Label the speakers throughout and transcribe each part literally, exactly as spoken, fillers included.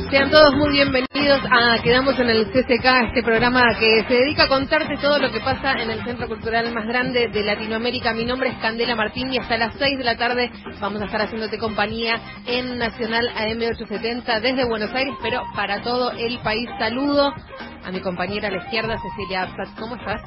Speaker 1: Sean todos muy bienvenidos a Quedamos en el C C K, este programa que se dedica a contarte todo lo que pasa en el centro cultural más grande de Latinoamérica. Mi nombre es Candela Martín y hasta las seis de la tarde vamos a estar haciéndote compañía en Nacional A M ochocientos setenta desde Buenos Aires, pero para todo el país. Saludo a mi compañera a la izquierda, Cecilia Absat. ¿Cómo estás?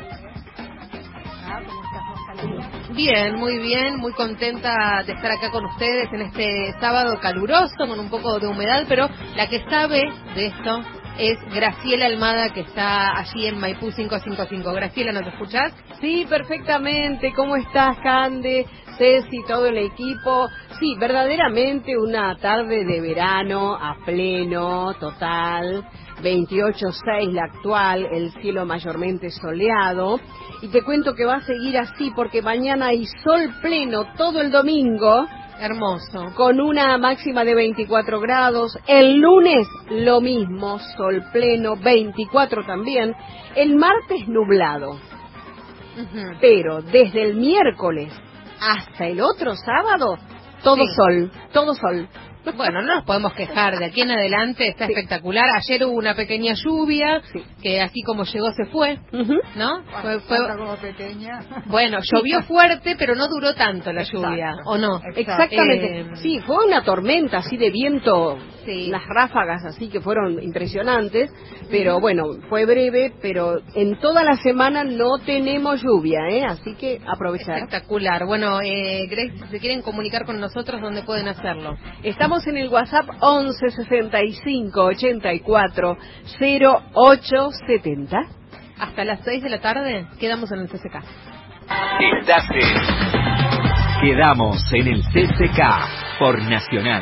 Speaker 2: ¿Cómo estás vos? Saludos.
Speaker 1: Bien, muy bien, muy contenta de estar acá con ustedes en este sábado caluroso, con un poco de humedad, pero la que sabe de esto es Graciela Almada, que está allí en Maipú quinientos cincuenta y cinco. Graciela, ¿nos escuchás?
Speaker 2: Sí, perfectamente. ¿Cómo estás, Cande, Ceci, todo el equipo? Sí, verdaderamente una tarde de verano a pleno, total. veintiocho seis la actual, el cielo mayormente soleado. Y te cuento que va a seguir así porque mañana hay sol pleno todo el domingo.
Speaker 1: Hermoso.
Speaker 2: Con una máxima de veinticuatro grados. El lunes lo mismo, sol pleno, veinticuatro también. El martes nublado. Uh-huh. Pero desde el miércoles hasta el otro sábado, todo sí. sol, todo sol.
Speaker 1: Bueno, no nos podemos quejar, de aquí en adelante está sí. espectacular. Ayer hubo una pequeña lluvia, sí. que así como llegó se fue, uh-huh. ¿no?
Speaker 3: Fue, fue... como pequeña.
Speaker 1: Bueno, llovió fuerte, pero no duró tanto la
Speaker 3: Exacto.
Speaker 1: lluvia, ¿o no?
Speaker 2: Exacto. Exactamente, eh... sí, fue una tormenta así de viento, sí. las ráfagas así que fueron impresionantes, pero uh-huh. bueno, fue breve, pero en toda la semana no tenemos lluvia, ¿eh? Así que aprovechar.
Speaker 1: Espectacular. Bueno, eh, Grace, si se quieren comunicar con nosotros, ¿dónde pueden hacerlo?
Speaker 2: Estamos en el WhatsApp once sesenta y cinco ochenta y cuatro cero ocho setenta.
Speaker 1: Hasta las seis de la tarde quedamos en el C C K.
Speaker 4: Estás en Quedamos en el C C K por Nacional.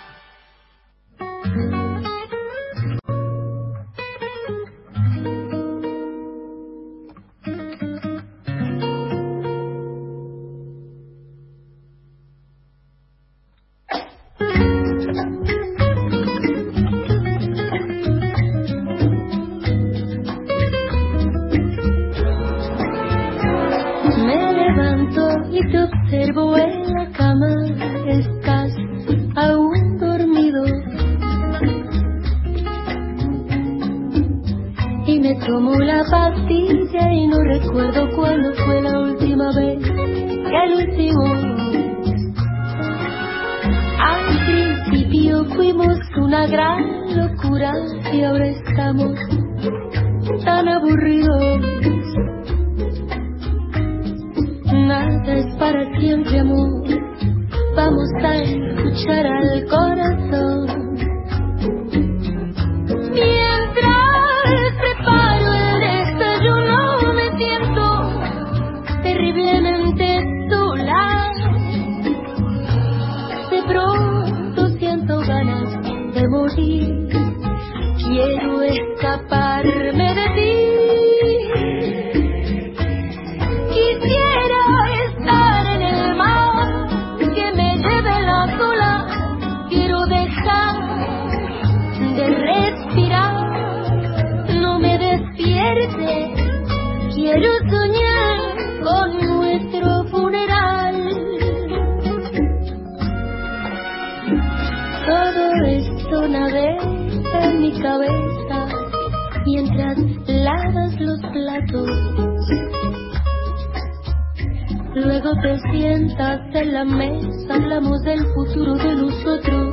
Speaker 5: Luego te sientas en la mesa, hablamos del futuro de nosotros,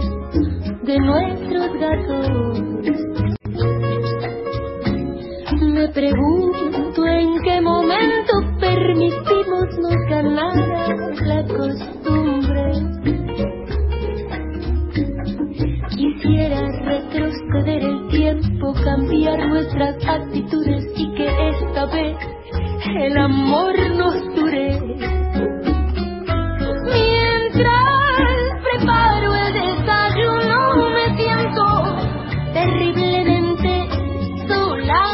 Speaker 5: de nuestros gatos. Me pregunto en qué momento permitimos nos ganara la costumbre. Quisiera retroceder el tiempo, cambiar nuestras actitudes y que esta vez el amor nos dure. Mientras preparo el desayuno me siento terriblemente sola.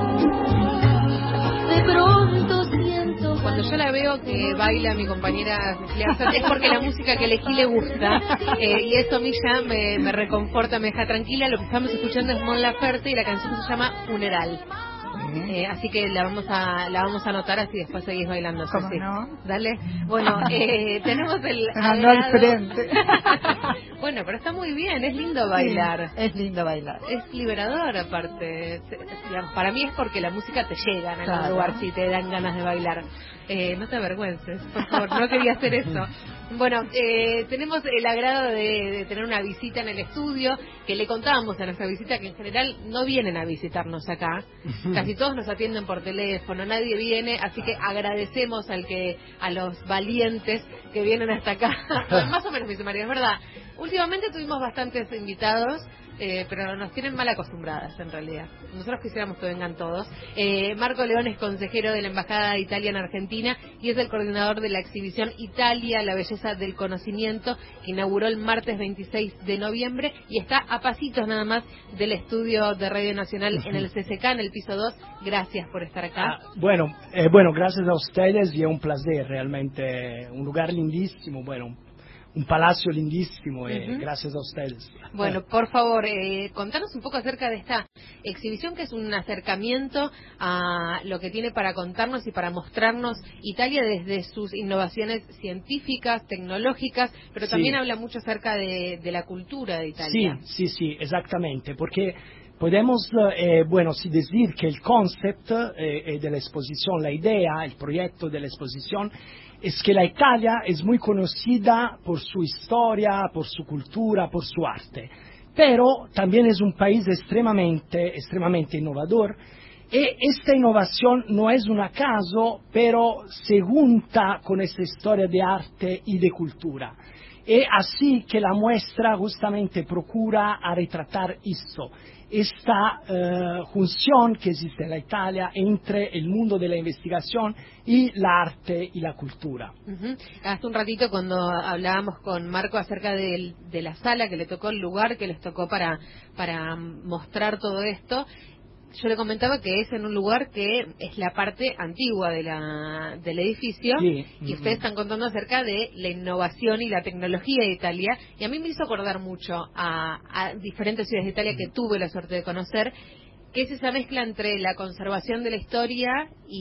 Speaker 5: De pronto siento...
Speaker 1: Cuando yo la veo que baila mi compañera Cecilia, es porque la música que elegí le gusta, eh, y eso a mí ya me, me reconforta, me deja tranquila. Lo que estamos escuchando es Mon Laferte y la canción se llama Funeral. Eh, así que la vamos a la vamos a anotar, así después seguís bailando.
Speaker 3: ¿Cómo
Speaker 1: sí.
Speaker 3: no?
Speaker 1: Dale. Bueno, eh, tenemos el
Speaker 3: al frente.
Speaker 1: Bueno, pero está muy bien, es lindo bailar.
Speaker 3: Sí, es lindo bailar.
Speaker 1: Es liberador, aparte. Digamos, para mí es porque la música te llega en algún
Speaker 3: Claro.
Speaker 1: lugar si te dan ganas de bailar. Eh, no te avergüences, por favor, no quería hacer eso. Bueno, eh, tenemos el agrado de, de tener una visita en el estudio, que le contábamos a nuestra visita que en general no vienen a visitarnos acá. Casi todos nos atienden por teléfono, nadie viene, así que agradecemos al que a los valientes que vienen hasta acá. Más o menos, mi María, es verdad. Últimamente tuvimos bastantes invitados, eh, pero nos tienen mal acostumbradas en realidad. Nosotros quisiéramos que vengan todos. Eh, Marco León es consejero de la Embajada de Italia en Argentina y es el coordinador de la exhibición Italia, la belleza del conocimiento, que inauguró el martes veintiséis de noviembre y está a pasitos nada más del estudio de Radio Nacional en el C C K, en el piso dos. Gracias por estar acá.
Speaker 6: Ah, bueno, eh, bueno, gracias a ustedes y es un placer, realmente un lugar lindísimo, bueno, un palacio lindísimo, eh, uh-huh. Gracias a ustedes.
Speaker 1: Bueno, por favor, eh, contanos un poco acerca de esta exhibición, que es un acercamiento a lo que tiene para contarnos y para mostrarnos Italia desde sus innovaciones científicas, tecnológicas, pero sí. También habla mucho acerca de, de la cultura de Italia.
Speaker 6: Sí, sí, sí, exactamente, porque podemos, eh, bueno, sí decir que el concepto eh, de la exposición, la idea, el proyecto de la exposición, es que la Italia es muy conocida por su historia, por su cultura, por su arte, pero también es un país extremadamente, extremadamente innovador, y esta innovación no es un acaso, pero se junta con esta historia de arte y de cultura. Es así que la muestra justamente procura a retratar esto, esta uh, función que existe en la Italia entre el mundo de la investigación y la arte y la cultura.
Speaker 1: Uh-huh. Hace un ratito cuando hablábamos con Marco acerca de, de la sala que le tocó, el lugar que les tocó para, para mostrar todo esto, yo le comentaba que es en un lugar que es la parte antigua de la, del edificio, sí. Y ustedes están contando acerca de la innovación y la tecnología de Italia, y a mí me hizo acordar mucho a, a diferentes ciudades de Italia que tuve la suerte de conocer, que es esa mezcla entre la conservación de la historia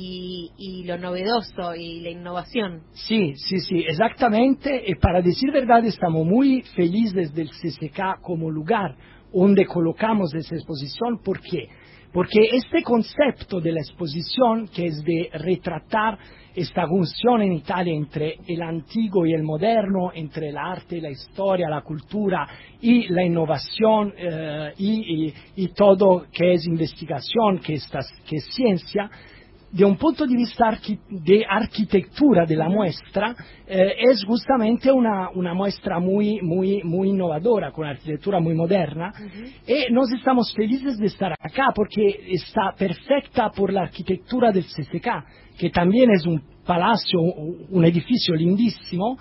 Speaker 1: y, y lo novedoso y la innovación.
Speaker 6: Sí, sí, sí, exactamente, y para decir verdad estamos muy felices del C C K como lugar donde colocamos esa exposición. ¿Por qué? Porque este concepto de la exposición, que es de retratar esta función en Italia entre el antiguo y el moderno, entre el arte, la historia, la cultura y la innovación eh, y, y, y todo que es investigación, que, está, que es ciencia, de un punto de vista arqui de arquitectura de la muestra, eh, es justamente una, una muestra muy, muy, muy innovadora, con una arquitectura muy moderna, uh-huh. Y nos estamos felices de estar acá porque está perfecta por la arquitectura del C C K, que también es un palacio, un edificio lindísimo,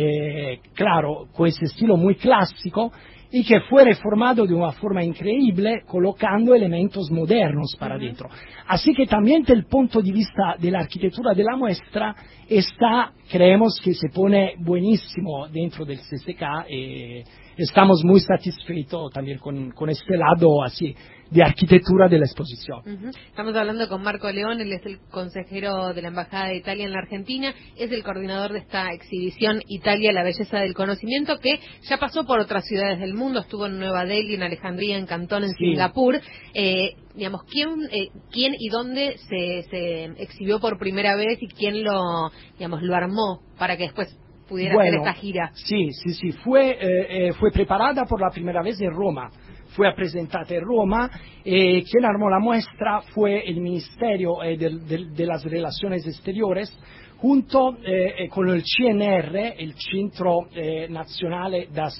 Speaker 6: eh, claro, con ese estilo muy clásico, y que fue reformado de una forma increíble, colocando elementos modernos para uh-huh. dentro. Así que también desde el punto de vista de la arquitectura de la muestra, está, creemos que se pone buenísimo dentro del C C K, y estamos muy satisfechos también con, con este lado así de arquitectura de la exposición.
Speaker 1: Uh-huh. Estamos hablando con Marco León, él es el consejero de la Embajada de Italia en la Argentina, es el coordinador de esta exhibición Italia, la belleza del conocimiento, que ya pasó por otras ciudades del mundo, estuvo en Nueva Delhi, en Alejandría, en Cantón, en sí. Singapur. Eh, digamos, ¿quién, eh, quién y dónde se, se exhibió por primera vez y quién lo, digamos, lo armó para que después pudiera
Speaker 6: bueno,
Speaker 1: hacer esta gira?
Speaker 6: Sí, sí, sí, fue, eh, eh, fue preparada por la primera vez en Roma. Fue presentada en Roma, y quien armó la muestra fue el Ministerio eh, de, de, de las Relaciones Exteriores, junto eh, con el C N R, el Centro eh, Nazionale das,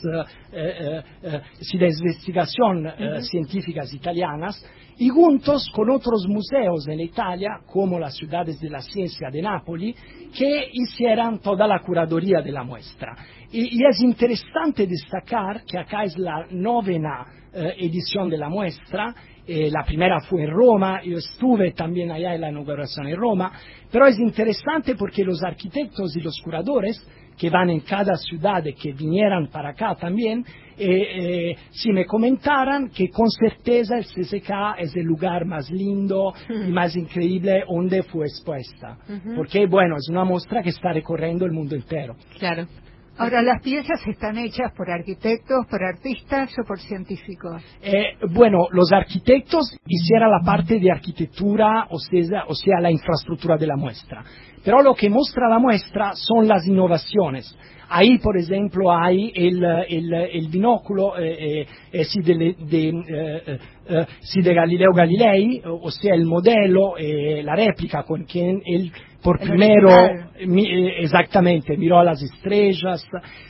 Speaker 6: eh, eh, de Investigación eh, uh-huh. Científicas Italianas, y juntos con otros museos en Italia, como las Ciudades de la Ciencia de Nápoles, que hicieran toda la curaduría de la muestra. Y, y es interesante destacar que acá es la novena eh, edición de la muestra. Eh, la primera fue en Roma, yo estuve también allá en la inauguración en Roma, pero es interesante porque los arquitectos y los curadores que van en cada ciudad y que vinieran para acá también, eh, eh, si me comentaran que con certeza el C C K es el lugar más lindo uh-huh. y más increíble donde fue expuesta, uh-huh. porque bueno, es una muestra que está recorriendo el mundo entero.
Speaker 1: Claro.
Speaker 3: Ahora, ¿las piezas están hechas por arquitectos, por artistas o por científicos?
Speaker 6: Eh, bueno, los arquitectos hicieron la parte de arquitectura, o sea, o sea, la infraestructura de la muestra. Pero lo que muestra la muestra son las innovaciones. Ahí, por ejemplo, hay el, el, el binóculo eh, eh, sí, de, de, eh, eh, sí, de Galileo Galilei, o sea, el modelo, eh, la réplica con quien él por
Speaker 3: el
Speaker 6: primero, mi,
Speaker 3: original.
Speaker 6: eh, exactamente, miró a las estrellas,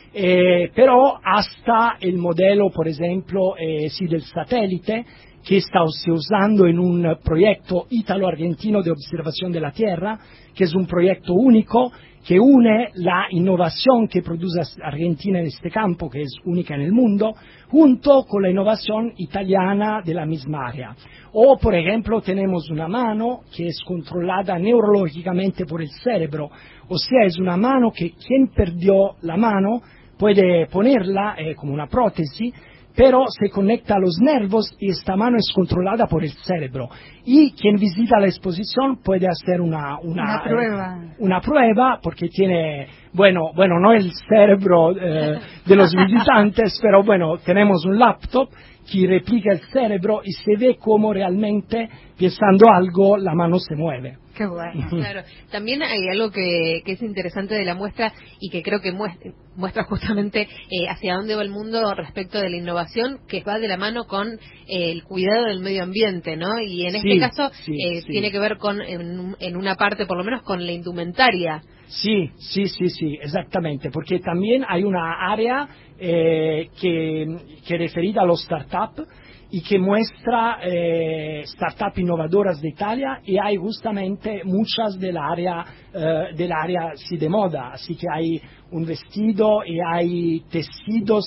Speaker 6: eh, pero hasta el modelo, por ejemplo, eh, sí, del satélite, que está usando en un proyecto ítalo-argentino de observación de la Tierra, que es un proyecto único que une la innovación que produce Argentina en este campo, que es única en el mundo, junto con la innovación italiana de la misma área. O, por ejemplo, tenemos una mano que es controlada neurológicamente por el cerebro, o sea, es una mano que quien perdió la mano puede ponerla eh, como una prótesis, pero se conecta a los nervios y esta mano es controlada por el cerebro. Y quien visita la exposición puede hacer una, una,
Speaker 3: una prueba.
Speaker 6: Eh, una prueba porque tiene, bueno, bueno, no el cerebro eh, de los visitantes, pero bueno, tenemos un laptop que replica el cerebro y se ve cómo realmente, pensando algo, la mano se mueve.
Speaker 3: Qué bueno.
Speaker 1: Claro, también hay algo que, que es interesante de la muestra y que creo que muestra, muestra justamente eh, hacia dónde va el mundo respecto de la innovación, que va de la mano con eh, el cuidado del medio ambiente, ¿no? Y en este
Speaker 6: sí,
Speaker 1: caso
Speaker 6: sí,
Speaker 1: eh,
Speaker 6: sí.
Speaker 1: tiene que ver con, en, en una parte por lo menos, con la indumentaria.
Speaker 6: Sí, sí, sí, sí, exactamente, porque también hay una área eh, que, que referida a los startups y que muestra eh, startup innovadoras de Italia y hay justamente muchas del área eh, del área sí, de moda, así que hay un vestido y hay tejidos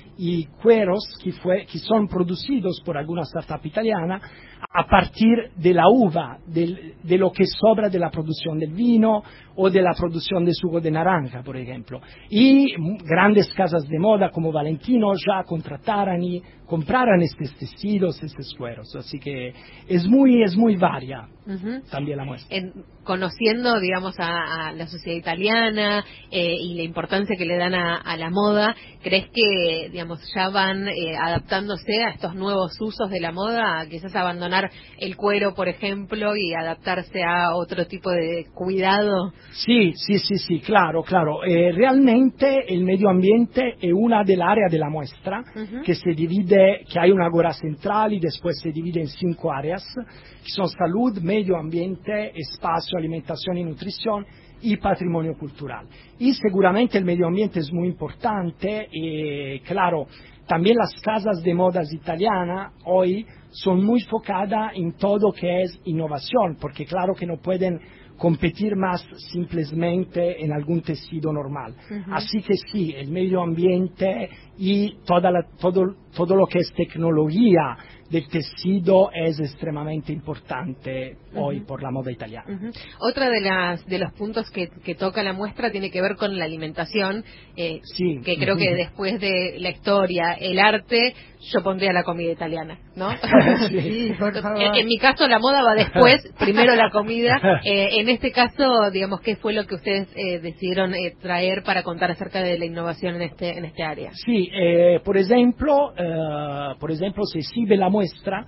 Speaker 6: y cueros que, fue, que son producidos por alguna startup italiana a partir de la uva, del, de lo que sobra de la producción del vino o de la producción de jugo de naranja, por ejemplo. Y grandes casas de moda como Valentino ya contrataron y compraron estos tejidos, estos cueros. Así que es muy, es muy varia uh-huh. también la muestra.
Speaker 1: En, conociendo, digamos, a, a la sociedad italiana eh, y la importancia que le dan a, a la moda, ¿crees que, digamos, ya van eh, adaptándose a estos nuevos usos de la moda? Quizás abandonar el cuero, por ejemplo, y adaptarse a otro tipo de cuidado.
Speaker 6: Sí, sí, sí, sí, claro, claro. Eh, realmente el medio ambiente es una del área de la muestra uh-huh. que se divide, que hay una agora central y después se divide en cinco áreas, que son salud, medio ambiente, espacio, alimentación y nutrición y patrimonio cultural. Y seguramente el medio ambiente es muy importante y, claro, también las casas de modas italianas hoy son muy focadas en todo que es innovación, porque claro que no pueden competir más simplemente en algún tejido normal. Uh-huh. Así que sí, el medio ambiente y toda la, todo, todo lo que es tecnología del tejido es extremadamente importante uh-huh. hoy por la moda italiana.
Speaker 1: Uh-huh. Otra de las de los puntos que, que toca la muestra tiene que ver con la alimentación, eh,
Speaker 6: sí.
Speaker 1: que creo uh-huh. que después de la historia, el arte, yo pondría la comida italiana, ¿no?
Speaker 3: Sí, por favor.
Speaker 1: En, en mi caso la moda va después, primero la comida. Eh, en este caso, digamos, ¿qué fue lo que ustedes eh, decidieron eh, traer para contar acerca de la innovación en este en este área?
Speaker 6: Sí, eh, por ejemplo, eh, por ejemplo, se exhibe la muestra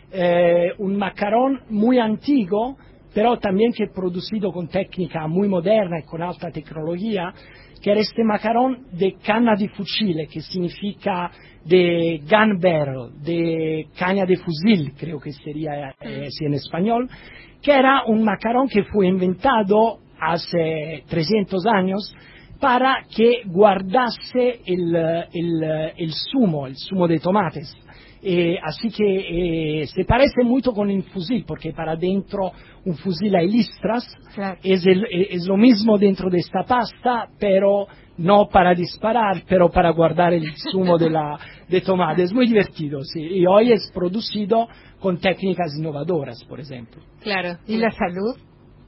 Speaker 6: eh, un macarón muy antiguo, pero también que producido con técnica muy moderna y con alta tecnología, que era este macarón de canna di fucile, que significa de gun barrel, de caña de fusil, creo que sería eh, en español, que era un macarón que fue inventado hace trescientos años para que guardase el, el, el zumo, el zumo de tomates. Eh, así que eh, se parece mucho con el fusil, porque para dentro un fusil hay listras, claro. es, el, es lo mismo dentro de esta pasta, pero no para disparar, pero para guardar el zumo de, la, de tomate. Es muy divertido, sí. Y hoy es producido con técnicas innovadoras, por ejemplo.
Speaker 1: Claro.
Speaker 3: ¿Y la salud?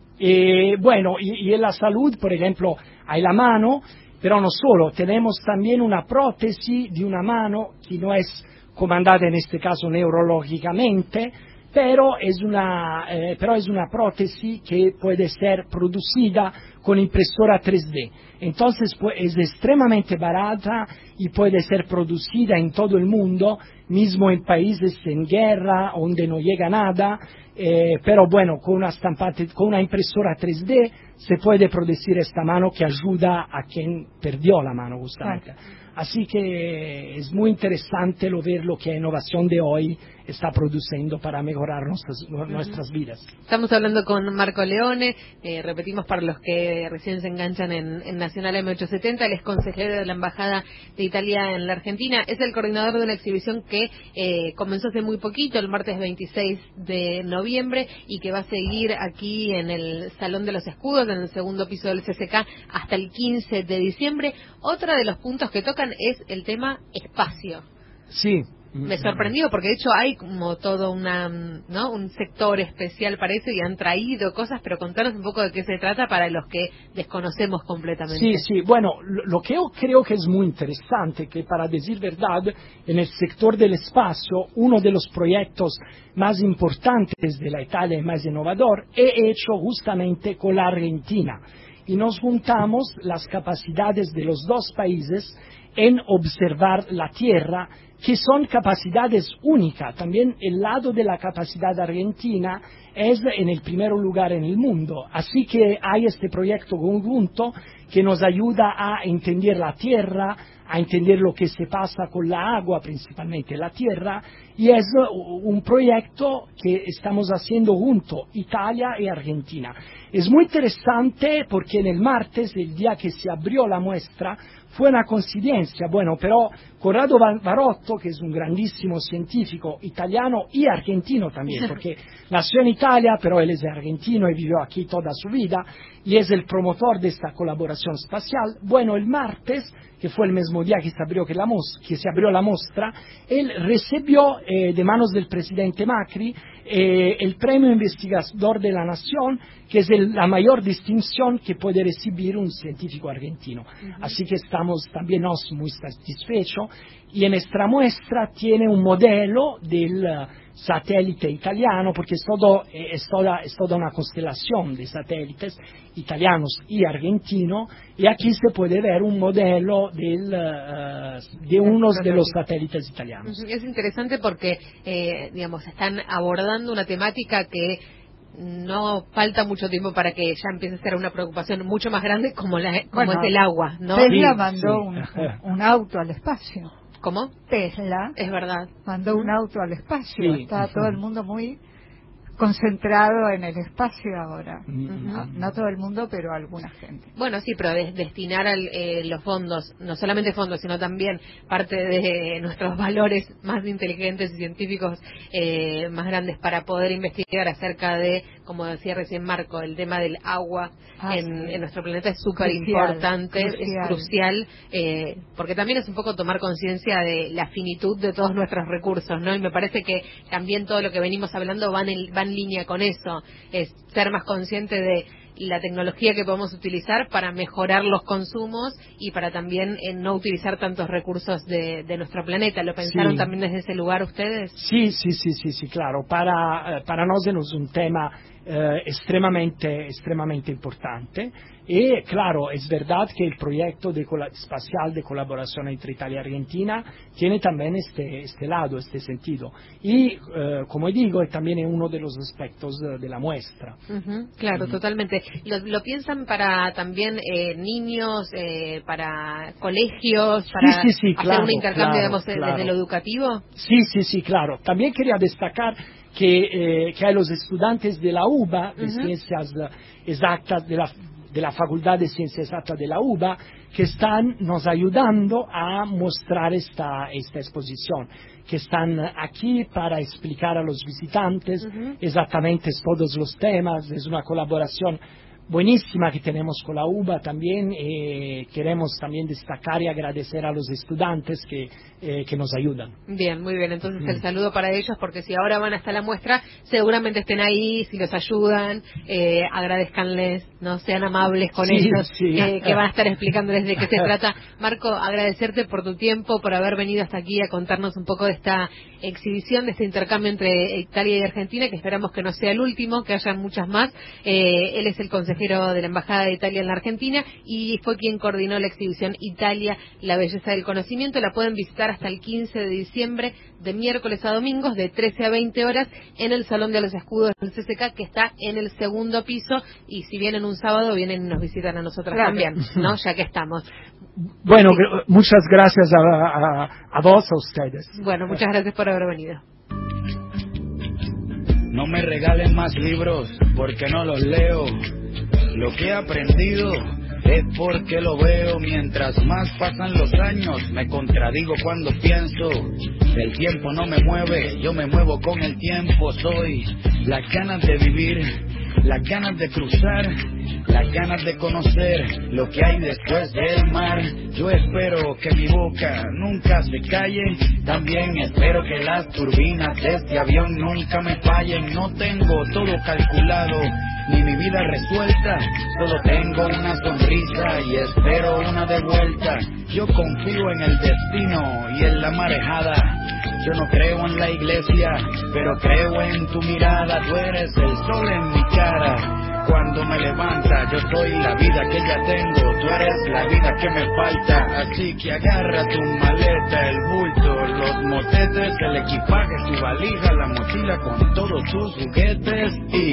Speaker 6: Eh, bueno, y, y en la salud, por ejemplo, hay la mano, pero no solo, tenemos también una prótesis de una mano que no es comandada en este caso neurológicamente, pero es una, eh, pero es una prótesis que puede ser producida con impresora tres D. Entonces es extremadamente barata y puede ser producida en todo el mundo, mismo en países en guerra, donde no llega nada, eh, pero bueno, con una, stampante, con una impresora tres D se puede producir esta mano que ayuda a quien perdió la mano justamente. Claro. Así que es muy interesante lo ver lo que la innovación de hoy está produciendo para mejorar nuestras, uh-huh. nuestras vidas.
Speaker 1: Estamos hablando con Marco Leone, eh, repetimos para los que recién se enganchan en, en Nacional M ochocientos setenta, él es consejero de la Embajada de Italia en la Argentina, es el coordinador de una exhibición que eh, comenzó hace muy poquito, el martes veintiséis de noviembre, y que va a seguir aquí en el Salón de los Escudos, en el segundo piso del C C K, hasta el quince de diciembre. Otro de los puntos que tocan es el tema espacio.
Speaker 6: Sí.
Speaker 1: Me sorprendió porque de hecho hay como todo una, ¿no? un sector especial para eso y han traído cosas, pero contanos un poco de qué se trata para los que desconocemos completamente.
Speaker 6: Sí, sí, bueno, lo, lo que yo creo que es muy interesante, que para decir verdad, en el sector del espacio, uno de los proyectos más importantes de la Italia y más innovador, he hecho justamente con la Argentina. Y nos juntamos las capacidades de los dos países en observar la Tierra, que son capacidades únicas. También el lado de la capacidad argentina es en el primer lugar en el mundo. Así que hay este proyecto conjunto que nos ayuda a entender la Tierra, a entender lo que se pasa con la agua, principalmente la Tierra, y es un proyecto que estamos haciendo junto, Italia y Argentina. Es muy interesante porque en el martes, el día que se abrió la muestra, fue una coincidencia, bueno, pero Corrado Barotto, que es un grandísimo científico italiano y argentino también, porque nació en Italia, pero él es argentino y vivió aquí toda su vida, y es el promotor de esta colaboración espacial. Bueno, el martes, que fue el mismo día que se abrió, que la, mos- que se abrió la muestra, él recibió eh, de manos del presidente Macri eh, el premio investigador de la nación, que es el, la mayor distinción que puede recibir un científico argentino. Uh-huh. Así que estamos también nos muy satisfechos, y en nuestra muestra tiene un modelo del uh, satélite italiano, porque es, todo, eh, es, toda, es toda una constelación de satélites italianos y argentinos, y aquí se puede ver un modelo del, uh, de uno de los satélites italianos.
Speaker 1: Es interesante porque, eh, digamos, están abordando una temática que no falta mucho tiempo para que ya empiece a ser una preocupación mucho más grande como, la, como bueno, es el agua, ¿no?
Speaker 3: Tesla
Speaker 6: sí,
Speaker 3: mandó
Speaker 6: sí.
Speaker 3: Un, un auto al espacio.
Speaker 1: ¿Cómo?
Speaker 3: Tesla.
Speaker 1: Es verdad.
Speaker 3: Mandó un auto al espacio.
Speaker 6: Sí.
Speaker 3: Está todo el mundo muy concentrado en el espacio ahora.
Speaker 6: Uh-huh.
Speaker 3: no, no todo el mundo, pero alguna gente.
Speaker 1: Bueno, sí, pero de, destinar al, eh, los fondos, no solamente fondos, sino también parte de nuestros valores más inteligentes y científicos eh, más grandes para poder investigar acerca de, como decía recién Marco, el tema del agua ah, en, sí. en nuestro planeta es súper importante, es crucial, eh, porque también es un poco tomar conciencia de la finitud de todos nuestros recursos, ¿no? Y me parece que también todo lo que venimos hablando va en, va en línea con eso, es ser más consciente de la tecnología que podemos utilizar para mejorar los consumos y para también eh, no utilizar tantos recursos de, de nuestro planeta. ¿Lo pensaron sí. también desde ese lugar ustedes?
Speaker 6: Sí, sí, sí, sí, sí, claro. Para, para nosotros es un tema eh, extremadamente, extremadamente importante. Y claro, es verdad que el proyecto de espacial de colaboración entre Italia y Argentina tiene también este, este lado, este sentido. Y, eh, como digo, también es uno de los aspectos de, de la muestra.
Speaker 1: Uh-huh, claro, uh-huh. totalmente. ¿Lo, ¿Lo piensan para también eh, niños, eh, para colegios, para
Speaker 6: sí, sí, sí,
Speaker 1: hacer
Speaker 6: claro,
Speaker 1: un intercambio
Speaker 6: claro,
Speaker 1: digamos,
Speaker 6: claro.
Speaker 1: desde lo educativo?
Speaker 6: Sí, sí, sí, claro. También quería destacar que, eh, que hay los estudiantes de la U B A, de uh-huh. Ciencias Exactas, de la de la Facultad de Ciencias Exactas de la U B A, que están nos ayudando a mostrar esta, esta exposición, que están aquí para explicar a los visitantes uh-huh. exactamente todos los temas. Es una colaboración buenísima que tenemos con la U B A también. Eh, queremos también destacar y agradecer a los estudiantes que, eh, que nos ayudan.
Speaker 1: Bien, muy bien. Entonces
Speaker 6: Mm.
Speaker 1: el saludo para ellos, porque si ahora van hasta la muestra, seguramente estén ahí, si los ayudan, eh, agradezcanles, no sean amables con
Speaker 6: Sí,
Speaker 1: ellos,
Speaker 6: sí.
Speaker 1: eh, que van a estar explicándoles de qué se trata. Marco, agradecerte por tu tiempo, por haber venido hasta aquí a contarnos un poco de esta exhibición, de este intercambio entre Italia y Argentina, que esperamos que no sea el último, que hayan muchas más. Eh, él es el consejero de la Embajada de Italia en la Argentina y fue quien coordinó la exhibición Italia, la belleza del conocimiento. La pueden visitar hasta el quince de diciembre, de miércoles a domingos, de trece a veinte horas, en el Salón de los Escudos del C C K, que está en el segundo piso, y si vienen un sábado, vienen y nos visitan a nosotras
Speaker 3: Claro.
Speaker 1: también, ¿no? Ya que estamos.
Speaker 6: Bueno, gr- muchas gracias a, a, a vos, a ustedes.
Speaker 1: Bueno, muchas gracias por haber venido.
Speaker 7: No me regalen más libros porque no los leo. Lo que he aprendido es porque lo veo. Mientras más pasan los años, me contradigo cuando pienso. El tiempo no me mueve, yo me muevo con el tiempo. Soy las ganas de vivir, las ganas de cruzar, las ganas de conocer lo que hay después del mar. Yo espero que mi boca nunca se calle, también espero que las turbinas de este avión nunca me fallen. No tengo todo calculado, ni mi vida resuelta, solo tengo una sonrisa y espero una de vuelta. Yo confío en el destino y en la marejada. Yo no creo en la iglesia, pero creo en tu mirada. Tú eres el sol en mi cara. Cuando me levanta, yo soy la vida que ya tengo. Tú eres la vida que me falta. Así que agarra tu maleta, el bulto, los motetes, el equipaje, tu valija, la mochila con todos tus juguetes y...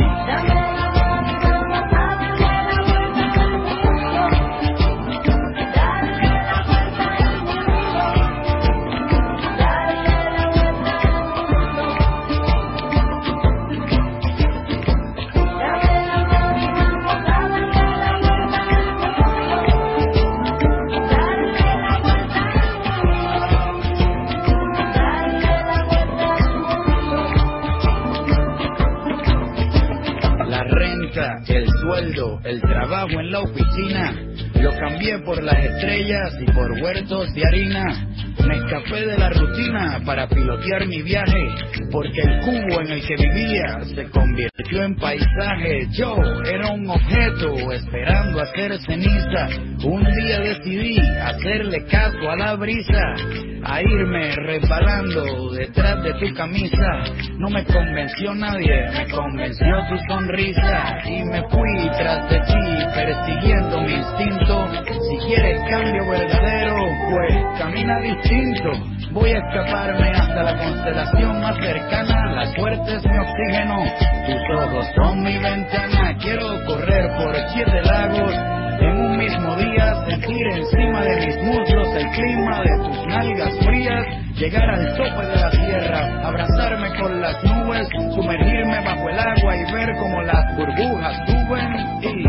Speaker 7: el sueldo, el trabajo en la oficina, lo cambié por las estrellas y por huertos de harina. Me escapé de la rutina para pilotear mi viaje, porque el cubo en el que vivía se convirtió en paisaje. Yo era un objeto esperando a ser ceniza. Un día decidí hacerle caso a la brisa, a irme resbalando detrás de tu camisa. No me convenció nadie, me convenció tu sonrisa, y me fui tras de ti persiguiendo mi instinto. Si quieres cambio verdadero, pues camina distinto. Voy a escaparme hasta la constelación más cercana. La suerte es mi oxígeno, tus ojos son mi ventana. Quiero correr por siete lagos en un mismo día, sentir encima de mis muslos el clima de tus nalgas frías, llegar al tope de la tierra, abrazarme con las nubes, sumergirme bajo el agua y ver como las burbujas suben y...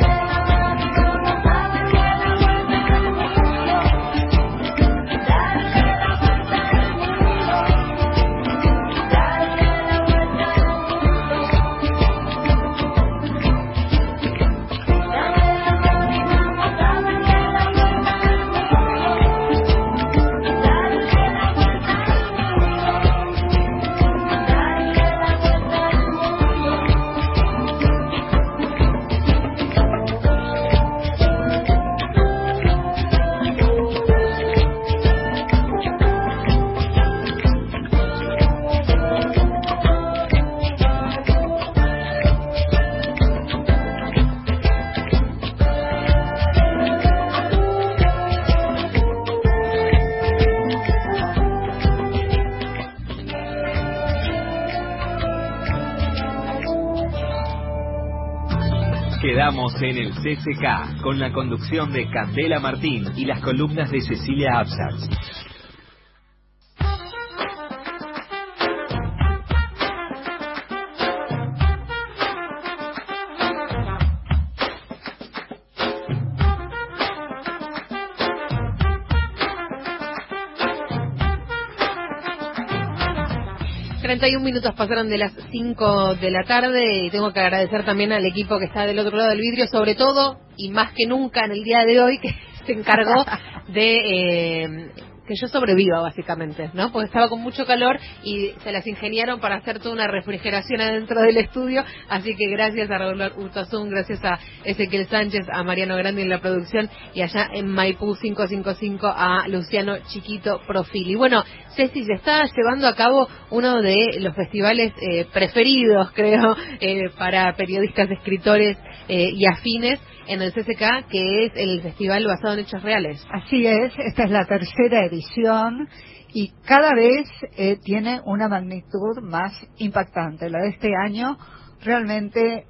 Speaker 4: Quedamos en el C C K con la conducción de Candela Martín y las columnas de Cecilia Absatz.
Speaker 1: treinta y un minutos pasaron de las cinco de la tarde y tengo que agradecer también al equipo que está del otro lado del vidrio, sobre todo y más que nunca en el día de hoy, que se encargó de eh, que yo sobreviva básicamente, ¿no? Porque estaba con mucho calor y se las ingeniaron para hacer toda una refrigeración adentro del estudio, así que gracias a Raúl Urtasun, gracias a Ezequiel Sánchez, a Mariano Grandi en la producción y allá en Maipú quinientos cincuenta y cinco a Luciano Chiquito Profili. Bueno, Ceci, se está llevando a cabo uno de los festivales eh, preferidos, creo, eh, para periodistas, escritores eh, y afines en el C C K, que es el festival basado en hechos reales.
Speaker 3: Así es, esta es la tercera edición y cada vez eh, tiene una magnitud más impactante. La de este año realmente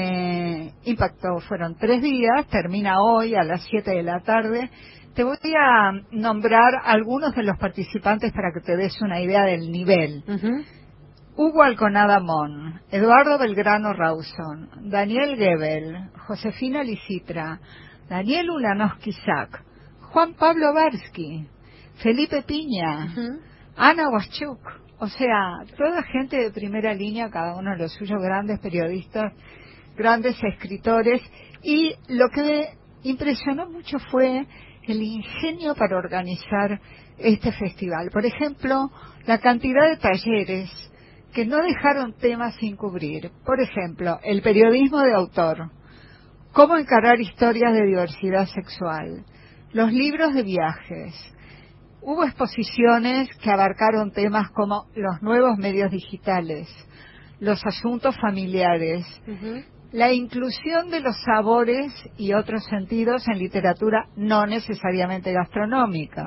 Speaker 3: me impactó. Fueron tres días, termina hoy a las siete de la tarde. Te voy a nombrar algunos de los participantes para que te des una idea del nivel. Uh-huh. Hugo Alconada Mon, Eduardo Belgrano Rawson, Daniel Gebel, Josefina Licitra, Daniel Ulanowski-Sack, Juan Pablo Barsky, Felipe Piña, uh-huh. Ana Waschuk, o sea, toda gente de primera línea, cada uno de los suyos, grandes periodistas, grandes escritores, y lo que me impresionó mucho fue el ingenio para organizar este festival. Por ejemplo, la cantidad de talleres que no dejaron temas sin cubrir. Por ejemplo, el periodismo de autor, cómo encarar historias de diversidad sexual, los libros de viajes. Hubo exposiciones que abarcaron temas como los nuevos medios digitales, los asuntos familiares, uh-huh. la inclusión de los sabores y otros sentidos en literatura no necesariamente gastronómica,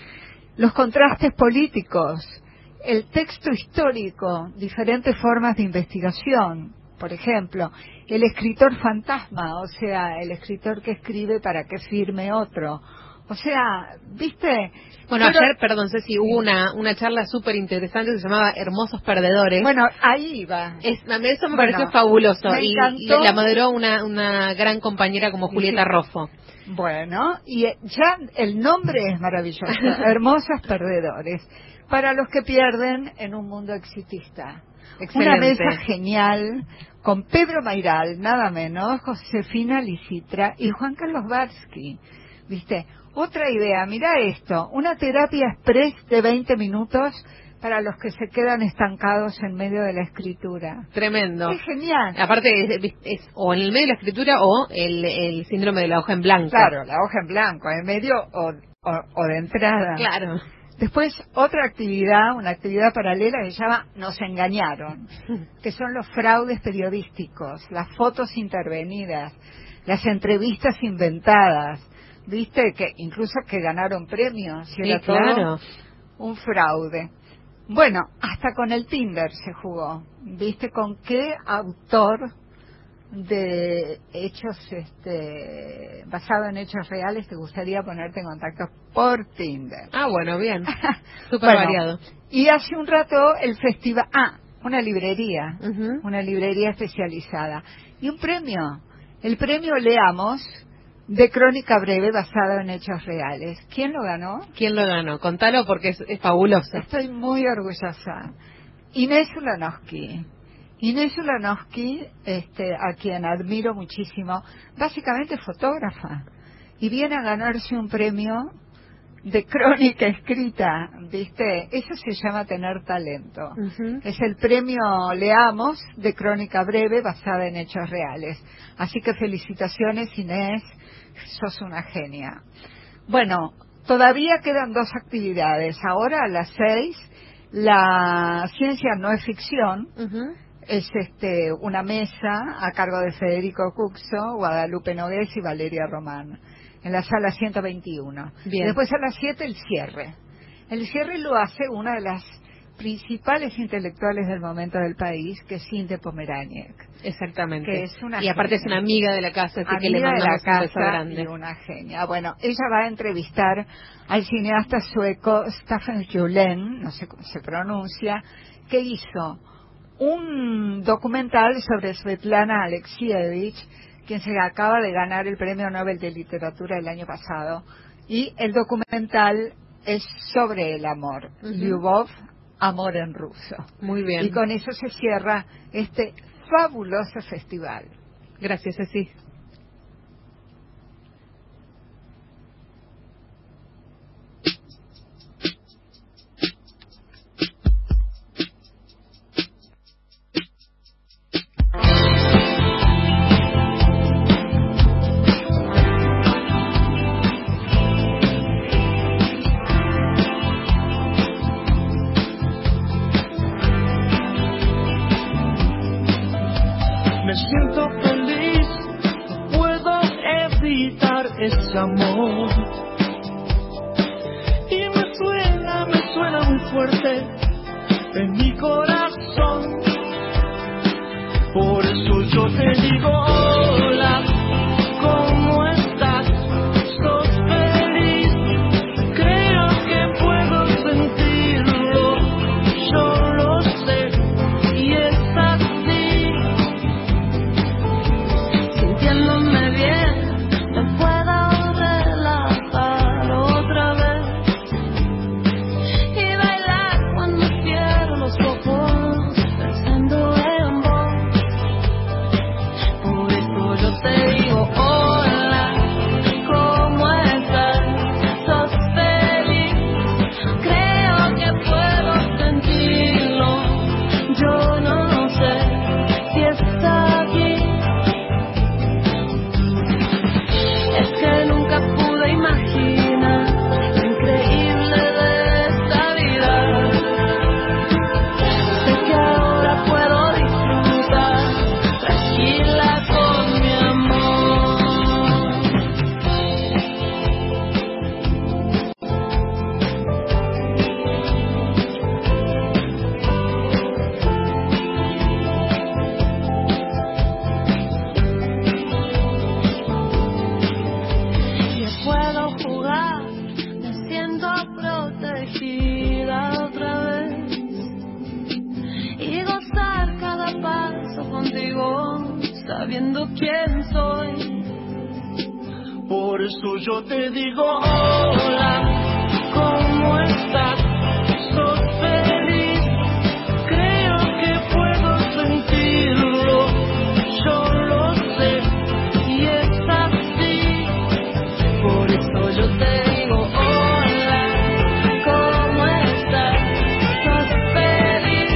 Speaker 3: los contrastes políticos, el texto histórico, diferentes formas de investigación. Por ejemplo, el escritor fantasma, o sea, el escritor que escribe para que firme otro. O sea, ¿viste?
Speaker 1: Bueno,
Speaker 3: Pero,
Speaker 1: ayer, perdón, Ceci, hubo una una charla súper interesante que se llamaba Hermosos Perdedores.
Speaker 3: Bueno, ahí va.
Speaker 1: Es, eso me
Speaker 3: bueno,
Speaker 1: pareció fabuloso.
Speaker 3: Me
Speaker 1: y,
Speaker 3: encantó.
Speaker 1: y la moderó una, una gran compañera como Julieta
Speaker 3: sí.
Speaker 1: Roffo.
Speaker 3: Bueno, y ya el nombre es maravilloso. Hermosos Perdedores. Para los que pierden en un mundo exitista.
Speaker 1: Excelente.
Speaker 3: Una mesa genial con Pedro Mairal, nada menos, Josefina Licitra y Juan Carlos Barsky. ¿Viste? Otra idea, mira esto, una terapia express de veinte minutos para los que se quedan estancados en medio de la escritura.
Speaker 1: Tremendo.
Speaker 3: Es genial.
Speaker 1: Aparte, es, es o en el medio de la escritura o el, el síndrome de la hoja en blanco.
Speaker 3: Claro, la hoja en blanco, en medio o, o, o de entrada.
Speaker 1: Claro.
Speaker 3: Después, otra actividad, una actividad paralela que se llama Nos engañaron, que son los fraudes periodísticos, las fotos intervenidas, las entrevistas inventadas, viste, que incluso que ganaron premios, y
Speaker 1: sí,
Speaker 3: era
Speaker 1: claro.
Speaker 3: todo un fraude. Bueno, hasta con el Tinder se jugó, viste, con qué autor de hechos este basado en hechos reales te gustaría ponerte en contacto por Tinder.
Speaker 1: Ah, bueno, bien. Súper
Speaker 3: bueno,
Speaker 1: variado.
Speaker 3: Y hace un rato el festival, ah, una librería,
Speaker 1: uh-huh.
Speaker 3: una librería especializada y un premio, el premio Leamos de crónica breve basado en hechos reales. ¿Quién lo ganó?
Speaker 1: ¿Quién lo ganó? Contalo porque es, es fabuloso.
Speaker 3: Estoy muy orgullosa. Inés Ulanowski. Inés Ulanowski, este, a quien admiro muchísimo, básicamente fotógrafa, y viene a ganarse un premio de crónica escrita, ¿viste? Eso se llama tener talento. Uh-huh. Es el premio Leamos de crónica breve basada en hechos reales. Así que felicitaciones, Inés, sos una genia. Bueno, todavía quedan dos actividades. Ahora a las seis, la ciencia no es ficción. Uh-huh. Es este una mesa a cargo de Federico Cuxo, Guadalupe Nogués y Valeria Román, en la sala ciento veintiuno.
Speaker 1: Bien.
Speaker 3: Después a las siete el cierre. El cierre lo hace una de las principales intelectuales del momento del país, que es Inde Pomeráñez.
Speaker 1: Exactamente.
Speaker 3: Que es una
Speaker 1: y aparte
Speaker 3: genia.
Speaker 1: Es una amiga de la casa, así
Speaker 3: amiga
Speaker 1: que le mandamos
Speaker 3: de la
Speaker 1: un beso
Speaker 3: casa
Speaker 1: grande.
Speaker 3: Y una genia. Bueno, ella va a entrevistar al cineasta sueco Staffan Julén, no sé cómo se pronuncia, que hizo un documental sobre Svetlana Alexievich, quien se acaba de ganar el Premio Nobel de Literatura el año pasado, y el documental es sobre el amor, uh-huh. Lyubov, Amor en ruso.
Speaker 1: Muy bien.
Speaker 3: Y con eso se cierra este fabuloso festival.
Speaker 1: Gracias, Ceci.
Speaker 8: Me siento feliz, no puedo evitar ese amor. Y me suena, me suena muy fuerte en mi corazón. Por eso yo te digo hola, ¿cómo estás? ¿Sos feliz? Creo que puedo sentirlo, yo lo sé, y es así. Sintiéndome bien, me puedo relajar otra vez y bailar cuando cierro los ojos, pensando en vos. Por eso yo te digo hola, ¿cómo estás? ¿Sos feliz? Creo que puedo sentirlo, yo no sé si está aquí. Es que nunca pude imaginar lo increíble de esta vida. Sé que ahora puedo disfrutar tranquila con mi amor. Yo puedo jugar, me siento protegida otra vez y gozar cada paso contigo, sabiendo quién soy. Por eso yo te digo hola, ¿cómo estás? ¿Sos feliz? Creo que puedo sentirlo, yo lo sé, y es así. Por eso yo te digo hola, ¿cómo estás? ¿Sos feliz?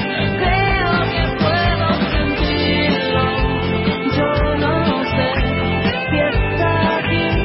Speaker 8: Creo que puedo sentirlo, yo no sé si está aquí.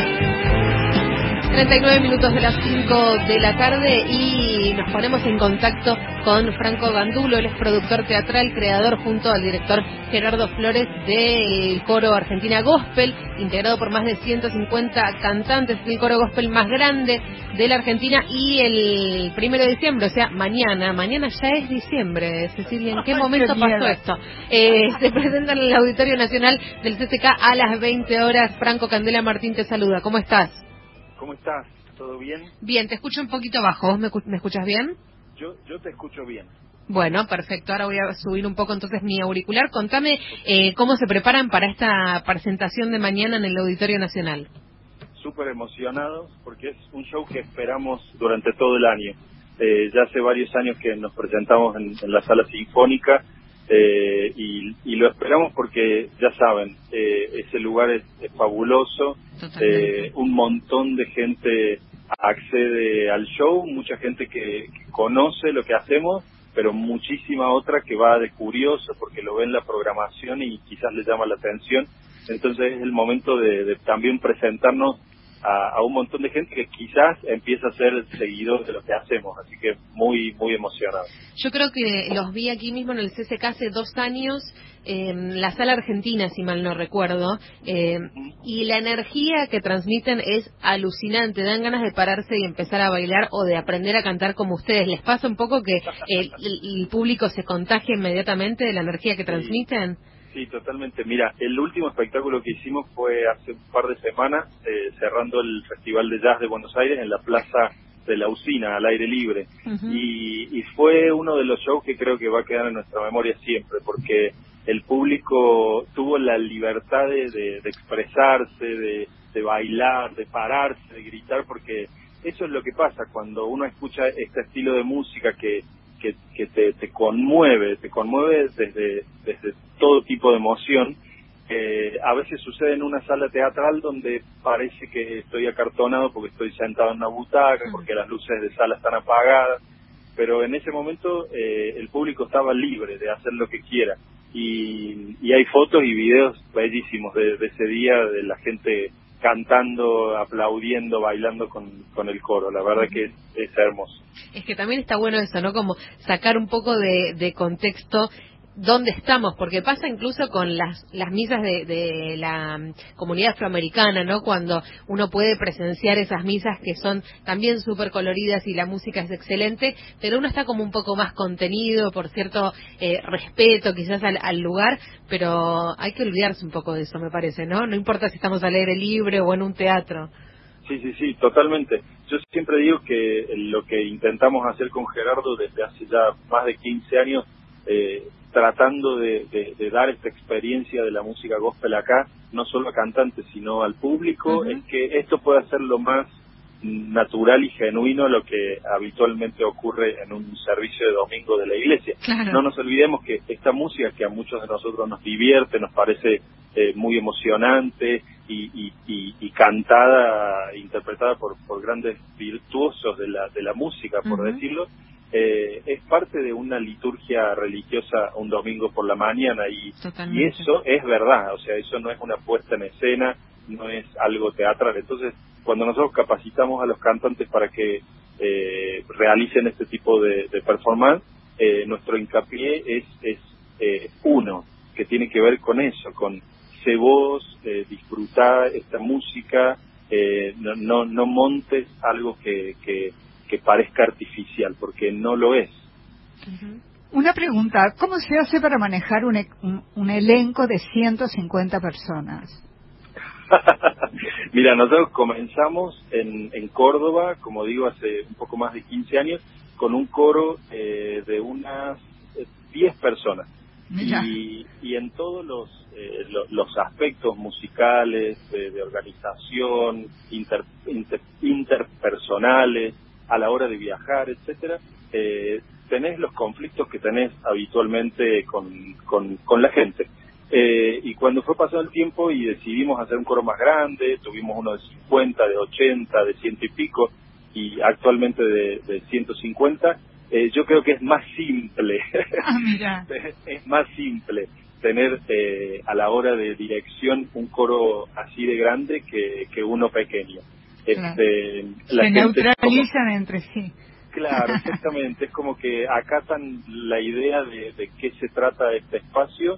Speaker 1: treinta y nueve minutos de las cinco de la tarde y nos ponemos en contacto con Franco Gandulo. Él es productor teatral, creador junto al director Gerardo Flores del coro Argentina Gospel, integrado por más de ciento cincuenta cantantes, el coro gospel más grande de la Argentina. Y el primero de diciembre, o sea, mañana, mañana ya es diciembre, Cecilia, ¿en qué
Speaker 3: Ay,
Speaker 1: momento
Speaker 3: qué
Speaker 1: pasó
Speaker 3: miedo.
Speaker 1: esto? Eh, se presenta en el Auditorio Nacional del C C K a las veinte horas. Franco Candela Martín te saluda, ¿cómo estás?
Speaker 9: ¿Cómo estás? ¿Todo bien?
Speaker 1: Bien, te escucho un poquito bajo. ¿Vos me, escu- me escuchas bien?
Speaker 9: Yo yo te escucho bien.
Speaker 1: Bueno, perfecto. Ahora voy a subir un poco entonces mi auricular. Contame eh, cómo se preparan para esta presentación de mañana en el Auditorio Nacional.
Speaker 9: Súper emocionados porque es un show que esperamos durante todo el año. Eh, ya hace varios años que nos presentamos en, en la Sala Sinfónica eh, y, y lo esperamos porque, ya saben, eh, ese lugar es, es fabuloso. Eh, un montón de gente accede al show, mucha gente que, que conoce lo que hacemos, pero muchísima otra que va de curioso porque lo ve en la programación y quizás le llama la atención. Entonces es el momento de, de también presentarnos a, a un montón de gente que quizás empieza a ser seguidor de lo que hacemos, así que muy muy emocionado.
Speaker 1: Yo creo que los vi aquí mismo en el C C K hace dos años, en la Sala Argentina, si mal no recuerdo, eh, y la energía que transmiten es alucinante, dan ganas de pararse y empezar a bailar o de aprender a cantar como ustedes. ¿Les pasa un poco que el, el, el público se contagia inmediatamente de la energía que transmiten?
Speaker 9: Sí, totalmente. Mira, el último espectáculo que hicimos fue hace un par de semanas, eh, cerrando el Festival de Jazz de Buenos Aires en la Plaza de la Usina, al aire libre. Uh-huh. y, y fue uno de los shows que creo que va a quedar en nuestra memoria siempre, porque el público tuvo la libertad de, de, de expresarse, de, de bailar, de pararse, de gritar, porque eso es lo que pasa cuando uno escucha este estilo de música que que, que te, te conmueve, te conmueve desde, desde todo tipo de emoción. Eh, a veces sucede en una sala teatral donde parece que estoy acartonado porque estoy sentado en una butaca, porque las luces de sala están apagadas, pero en ese momento eh, el público estaba libre de hacer lo que quiera, y, y hay fotos y videos bellísimos de, de ese día, de la gente cantando, aplaudiendo, bailando con, con el coro. La verdad que es, es hermoso.
Speaker 1: Es que también está bueno eso, ¿no? Como sacar un poco de, de contexto dónde estamos, porque pasa incluso con las las misas de, de la comunidad afroamericana, ¿no? Cuando uno puede presenciar esas misas que son también súper coloridas y la música es excelente, pero uno está como un poco más contenido por cierto eh, respeto quizás al, al lugar, pero hay que olvidarse un poco de eso, me parece, ¿no? No importa si estamos al aire libre o en un teatro.
Speaker 9: Sí, sí, sí, totalmente. Yo siempre digo que lo que intentamos hacer con Gerardo desde hace ya más de quince años, eh, tratando de, de, de dar esta experiencia de la música gospel acá, no solo a cantantes, sino al público, uh-huh. es que esto pueda ser lo más natural y genuino lo que habitualmente ocurre en un servicio de domingo de la iglesia. Claro. No nos olvidemos que esta música que a muchos de nosotros nos divierte, nos parece eh, muy emocionante y, y, y, y cantada, interpretada por, por grandes virtuosos de la, de la música, por uh-huh. decirlo, Eh, es parte de una liturgia religiosa un domingo por la mañana y, y eso es verdad, o sea, eso no es una puesta en escena, no es algo teatral. Entonces, cuando nosotros capacitamos a los cantantes para que eh, realicen este tipo de, de performance, eh, nuestro hincapié es, es eh, uno, que tiene que ver con eso, con sé vos, eh, disfrutar esta música, eh, no, no, no montes algo que... que que parezca artificial, porque no lo es.
Speaker 3: Uh-huh. Una pregunta, ¿cómo se hace para manejar un, un, un elenco de ciento cincuenta personas?
Speaker 9: Mira, nosotros comenzamos en, en Córdoba, como digo, hace un poco más de quince años, con un coro eh, de unas diez personas. Y, y en todos los, eh, lo, los aspectos musicales, de, de organización, inter, inter, interpersonales, a la hora de viajar, etcétera, eh, tenés los conflictos que tenés habitualmente con, con, con la gente. Eh, y cuando fue pasado el tiempo y decidimos hacer un coro más grande, tuvimos uno de cincuenta, de ochenta, de ciento y pico, y actualmente de, de ciento cincuenta, eh, yo creo que es más simple,
Speaker 3: ah, mira.
Speaker 9: es más simple tener eh, a la hora de dirección un coro así de grande que, que uno pequeño. Este,
Speaker 3: Se la neutralizan como, entre sí.
Speaker 9: Claro, exactamente. Es como que acatan la idea de, de qué se trata este espacio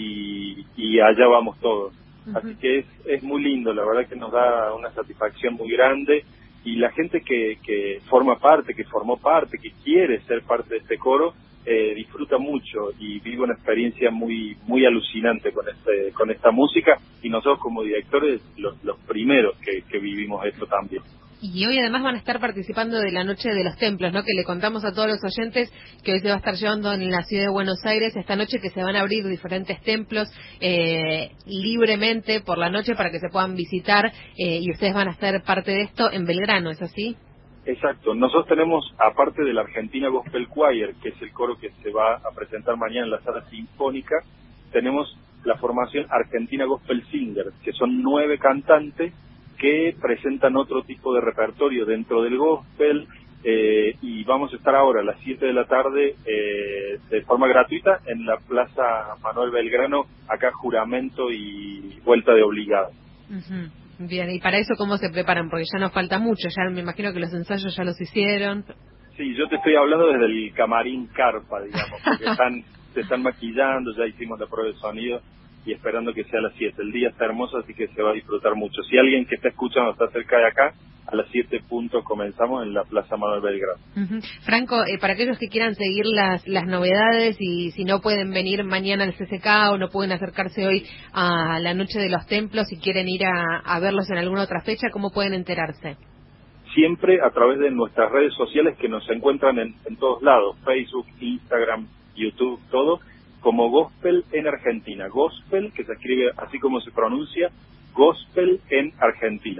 Speaker 9: y, y allá vamos todos. Uh-huh. Así que es, es muy lindo, la verdad que nos da una satisfacción muy grande, y la gente que, que forma parte, que formó parte, que quiere ser parte de este coro, eh, disfruta mucho y vive una experiencia muy muy alucinante con este con esta música, y nosotros como directores los, los primeros que, que vivimos esto también.
Speaker 1: Y hoy además van a estar participando de la Noche de los Templos, ¿no? Que le contamos a todos los oyentes que hoy se va a estar llevando en la ciudad de Buenos Aires esta noche, que se van a abrir diferentes templos eh, libremente por la noche para que se puedan visitar, eh, y ustedes van a estar parte de esto en Belgrano, ¿es así?
Speaker 9: Exacto. Nosotros tenemos, aparte de la Argentina Gospel Choir, que es el coro que se va a presentar mañana en la sala sinfónica, tenemos la formación Argentina Gospel Singers, que son nueve cantantes que presentan otro tipo de repertorio dentro del gospel, eh, y vamos a estar ahora a las siete de la tarde eh, de forma gratuita en la Plaza Manuel Belgrano, acá Juramento y Vuelta de Obligado.
Speaker 1: Uh-huh. Bien, y para eso, ¿cómo se preparan? Porque ya nos falta mucho, ya me imagino que los ensayos ya los hicieron.
Speaker 9: Sí, yo te estoy hablando desde el camarín carpa, digamos, porque están, se están maquillando, ya hicimos la prueba de sonido y esperando que sea a las siete. El día está hermoso, así que se va a disfrutar mucho. Si alguien que está escuchando está cerca de acá, a las siete punto comenzamos en la Plaza Manuel Belgrano.
Speaker 1: Uh-huh. Franco, eh, para aquellos que quieran seguir las las novedades y si no pueden venir mañana al C C K o no pueden acercarse hoy a la Noche de los Templos y quieren ir a, a verlos en alguna otra fecha, ¿cómo pueden enterarse?
Speaker 9: Siempre a través de nuestras redes sociales, que nos encuentran en, en todos lados, Facebook, Instagram, YouTube, todo, como Gospel en Argentina. Gospel, que se escribe así como se pronuncia, Gospel en Argentina.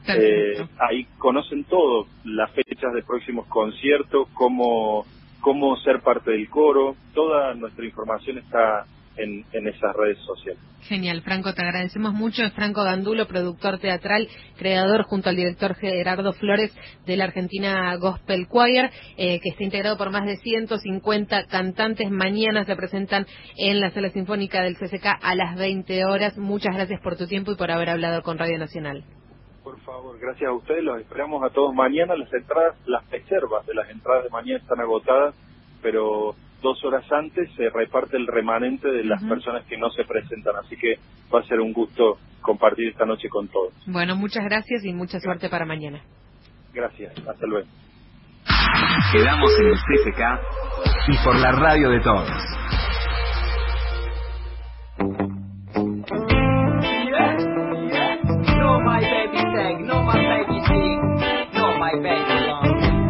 Speaker 9: Eh, ahí conocen todo, las fechas de próximos conciertos, cómo, cómo ser parte del coro, toda nuestra información está en, en esas redes sociales.
Speaker 1: Genial, Franco, te agradecemos mucho. Es Franco Gandulo, productor teatral, creador junto al director Gerardo Flores de la Argentina Gospel Choir, eh, que está integrado por más de ciento cincuenta cantantes. Mañana se presentan en la Sala Sinfónica del C C K a las veinte horas. Muchas gracias por tu tiempo y por haber hablado con Radio Nacional.
Speaker 9: Por favor, gracias a ustedes, los esperamos a todos mañana. Las entradas, las reservas de las entradas de mañana están agotadas, pero dos horas antes se reparte el remanente de las uh-huh. personas que no se presentan, así que va a ser un gusto compartir esta noche con todos.
Speaker 1: Bueno, muchas gracias y mucha suerte para mañana.
Speaker 9: Gracias, hasta luego.
Speaker 4: Quedamos en el C C K y por la radio de todos.
Speaker 8: No my baby sing, no my baby sing, no my baby long.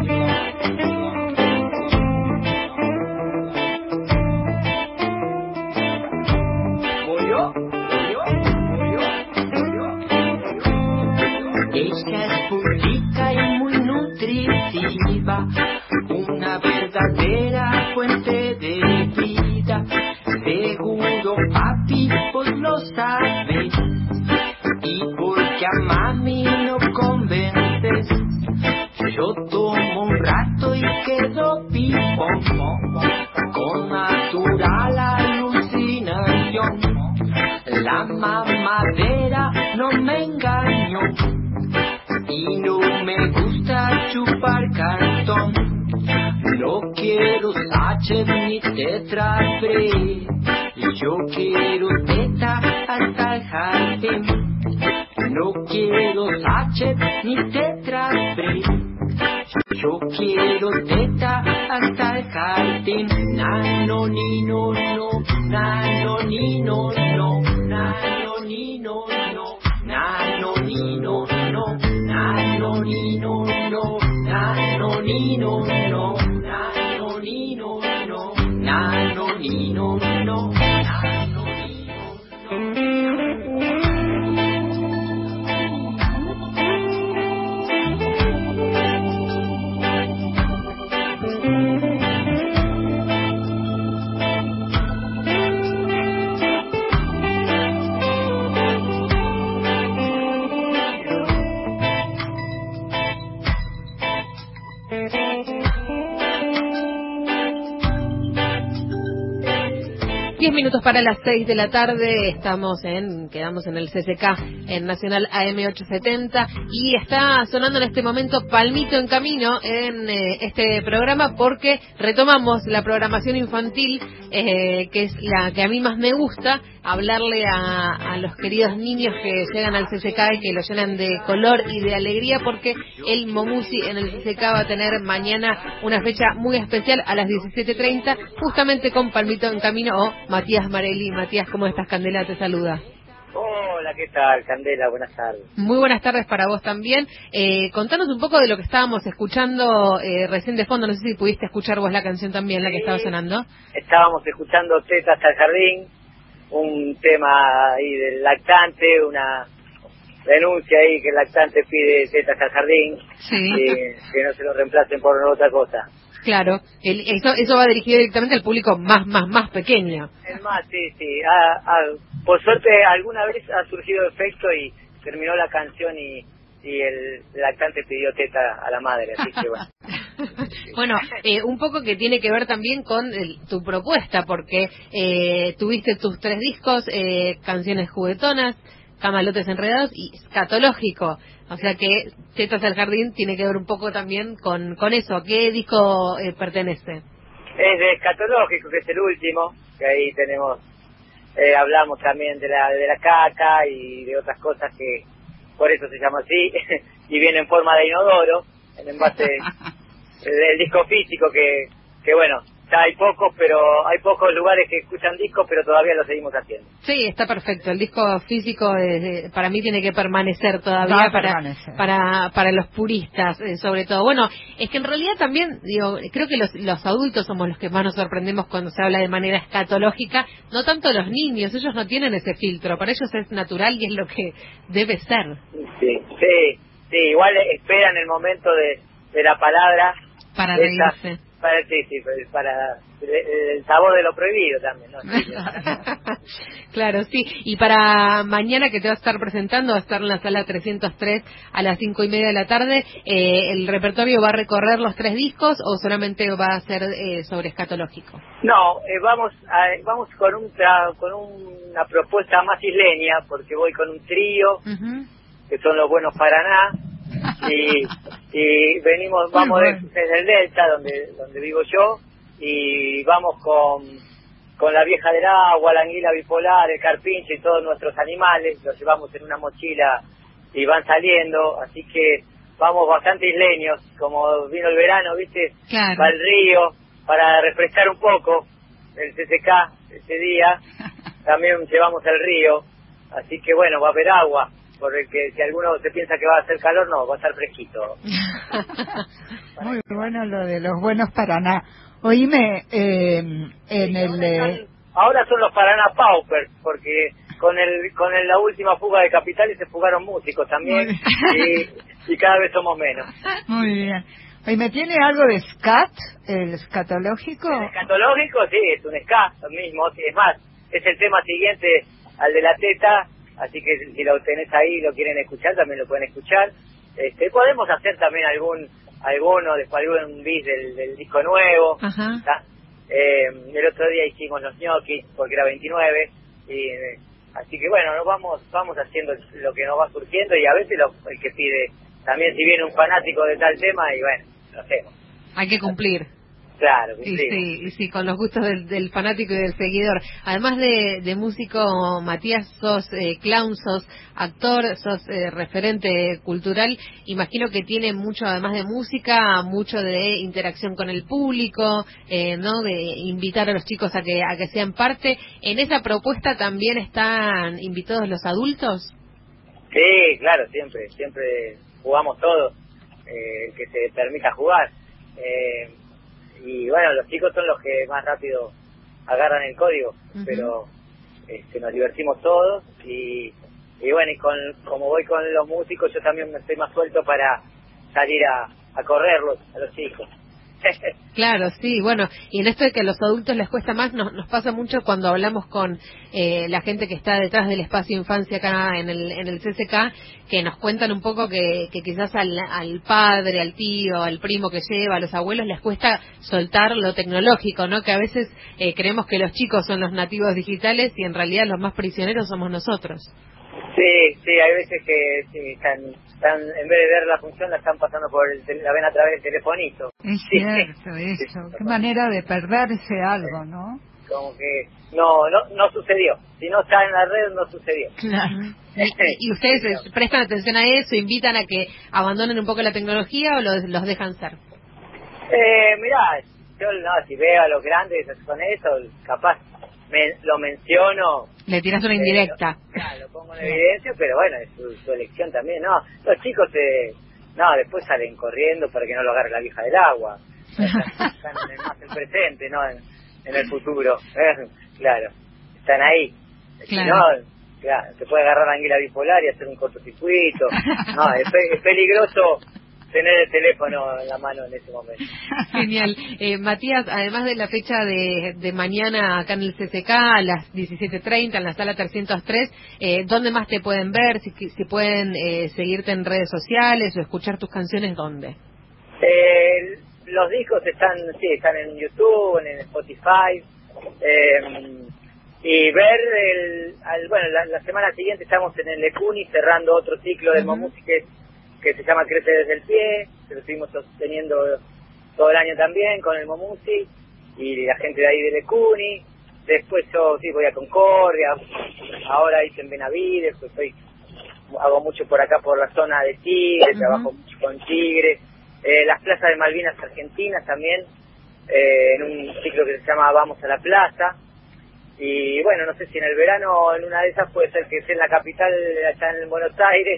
Speaker 8: Ella es pulita y muy nutritiva, una verdadera fuente de vida. Seguro papi vos lo sabes, y porque a mami no convences, yo tomo un rato y quedo pipón, con natural alucinación. La mamadera no me engañó, y no me gusta chupar cartón. No quiero sachet ni tetra pre, yo quiero teta hasta el jardín. No quiero sachet ni tetra pre, yo quiero teta hasta el jardín. Nano ni no no, nano ni no no, nano ni no no, nano ni no no, nano ni no no, nano ni no no, nano ni no no, nano ni no no, nano ni no no.
Speaker 1: Diez minutos para las seis de la tarde, estamos en, quedamos en el C C K, en Nacional A M ochocientos setenta, y está sonando en este momento Palmito en Camino en eh, este programa, porque retomamos la programación infantil, eh, que es la que a mí más me gusta, hablarle a, a los queridos niños que llegan al C C K y que lo llenan de color y de alegría, porque el Momusi en el C C K va a tener mañana una fecha muy especial a las diecisiete treinta, justamente con Palmito en Camino o Matías Marelli. Matías, ¿cómo estás? Candela te saluda.
Speaker 10: Hola, ¿qué tal, Candela? Buenas tardes.
Speaker 1: Muy buenas tardes para vos también. Eh, contanos un poco de lo que estábamos escuchando eh, recién de fondo. No sé si pudiste escuchar vos la canción también, la que estaba sonando.
Speaker 10: Estábamos escuchando Teta hasta el jardín, un tema ahí del lactante, una denuncia ahí que el lactante pide teta hasta el jardín,
Speaker 1: sí.
Speaker 10: y que no se lo reemplacen por otra cosa.
Speaker 1: Claro, el, eso, eso va dirigido directamente al público más, más, más pequeño.
Speaker 10: Es más, sí, sí. A, a, por suerte alguna vez ha surgido efecto y terminó la canción y, y el lactante pidió teta a la madre, así que bueno.
Speaker 1: Bueno, eh, un poco que tiene que ver también con el, tu propuesta, porque eh, tuviste tus tres discos, eh, Canciones Juguetonas, Camalotes Enredados y Escatológico. O sea que Tetas al Jardín tiene que ver un poco también con, con eso. ¿A qué disco eh, pertenece?
Speaker 10: Es de Escatológico, que es el último, que ahí tenemos, eh, hablamos también de la de la caca y de otras cosas que por eso se llama así, y viene en forma de inodoro, en envase del disco físico, que, que bueno, ya hay pocos, pero hay pocos lugares que escuchan discos, pero todavía lo seguimos haciendo.
Speaker 1: Sí, está perfecto. El disco físico eh, para mí tiene que permanecer todavía para, permanecer. para para los puristas, eh, sobre todo. Bueno, es que en realidad también, digo, creo que los, los adultos somos los que más nos sorprendemos cuando se habla de manera escatológica, no tanto los niños, ellos no tienen ese filtro, para ellos es natural y es lo que debe ser.
Speaker 10: Sí, sí. sí, igual esperan el momento de, de la palabra.
Speaker 1: Para
Speaker 10: esa,
Speaker 1: reírse.
Speaker 10: Para, sí, sí, para el, el sabor de lo prohibido también, ¿no? Sí,
Speaker 1: claro, sí. Y para mañana que te vas a estar presentando, va a estar en la sala trescientos tres a las cinco y media de la tarde, eh, ¿el repertorio va a recorrer los tres discos o solamente va a ser eh, sobre escatológico?
Speaker 10: No, eh, vamos a, vamos con un tra- con una propuesta más isleña, porque voy con un trío, uh-huh. que son los Buenos Paraná, y, y venimos, vamos bueno. desde el Delta, donde donde vivo yo, y vamos con con la vieja del agua, la anguila bipolar, el carpincho y todos nuestros animales, los llevamos en una mochila y van saliendo, así que vamos bastante isleños, como vino el verano, ¿viste?
Speaker 1: Claro.
Speaker 10: Va al río, para refrescar un poco el C C K ese día, también llevamos el río, así que bueno, va a haber agua, porque si alguno se piensa que va a hacer calor, no, va a estar fresquito.
Speaker 3: Muy bueno lo de los Buenos Paraná. Oíme, eh, en
Speaker 10: sí,
Speaker 3: el...
Speaker 10: Ahora son, ahora son los Paraná Paupers, porque con el con el, la última fuga de Capitales se fugaron músicos también, y, y cada vez somos menos.
Speaker 3: Muy bien. Oíme, ¿tiene algo de scat, el escatológico?
Speaker 10: El escatológico, sí, es un ska, lo mismo, sí, es más, es el tema siguiente al de la teta, así que si lo tenés ahí y lo quieren escuchar, también lo pueden escuchar. Este, podemos hacer también algún alguno, después algún bis del, del disco nuevo. Eh, el otro día hicimos los ñoquis, porque era veintinueve, y eh, así que bueno, nos vamos vamos haciendo lo que nos va surgiendo, y a veces lo, el que pide, también si viene un fanático de tal tema, y bueno, lo hacemos.
Speaker 1: Hay que cumplir.
Speaker 10: Claro,
Speaker 1: y sí, y sí, con los gustos del, del fanático y del seguidor. Además de, de músico, Matías, sos eh, clown, sos actor, sos eh, referente cultural. Imagino que tiene mucho, además de música, mucho de interacción con el público, eh, ¿no? De invitar a los chicos a que a que sean parte. ¿En esa propuesta también están invitados los adultos?
Speaker 10: Sí, claro, siempre, siempre jugamos todos, eh, que se permita jugar. Eh, y bueno, los chicos son los que más rápido agarran el código, uh-huh. pero este, nos divertimos todos, y, y bueno, y con, como voy con los músicos, yo también me estoy más suelto para salir a, a correrlos a los chicos.
Speaker 1: Claro, sí, bueno, y en esto de que a los adultos les cuesta más, nos, nos pasa mucho cuando hablamos con eh, la gente que está detrás del espacio infancia acá en el en el C C K, que nos cuentan un poco que, que quizás al, al padre, al tío, al primo que lleva, a los abuelos les cuesta soltar lo tecnológico, ¿no? Que a veces eh, creemos que los chicos son los nativos digitales y en realidad los más prisioneros somos nosotros.
Speaker 10: Sí, sí, hay veces que sí, están, están, en vez de ver la función, la están pasando por el, la ven a través del telefonito.
Speaker 3: Es
Speaker 10: sí,
Speaker 3: cierto,
Speaker 10: sí.
Speaker 3: eso. Qué manera de perderse algo, ¿no?
Speaker 10: Como que no, no, no sucedió. Si no está en la red, no sucedió.
Speaker 3: Claro.
Speaker 1: ¿Y, y ustedes prestan atención a eso, invitan a que abandonen un poco la tecnología o los, los dejan ser?
Speaker 10: Eh, mirá, yo no, si veo a los grandes con eso, capaz me, lo menciono.
Speaker 1: Le tiras una indirecta.
Speaker 10: Eh, lo, claro, lo pongo en evidencia, pero bueno, es su, su elección también, ¿no? Los chicos, eh, no, después salen corriendo para que no lo agarre la vieja del agua. Están, están en el, más el presente, ¿no? En, en el futuro. Eh, claro, están ahí.
Speaker 1: Claro.
Speaker 10: Si no, claro, se puede agarrar la anguila bipolar y hacer un cortocircuito. No, es, pe- es peligroso tener el teléfono en la mano en ese momento.
Speaker 1: Genial. Eh, Matías, además de la fecha de, de mañana acá en el C C K a las diecisiete treinta en la sala trescientos tres, eh, ¿dónde más te pueden ver? Si, si pueden eh, seguirte en redes sociales o escuchar tus canciones, ¿dónde?
Speaker 10: Eh, los discos están, sí, están en YouTube, en Spotify, eh, y ver el, al, bueno, la, la semana siguiente estamos en el Lecuni cerrando otro ciclo de uh-huh. música que se llama Crece desde el pie, que lo estuvimos sosteniendo todo el año también con el Momusi y la gente de ahí de Lecuni. Después yo sí voy a Concordia, ahora hice en Benavides, pues estoy, hago mucho por acá por la zona de Tigre, uh-huh. trabajo mucho con Tigre, eh, las plazas de Malvinas Argentinas también, eh, en un ciclo que se llama Vamos a la Plaza. Y bueno, no sé si en el verano en una de esas puede ser que esté en la capital, allá en Buenos Aires.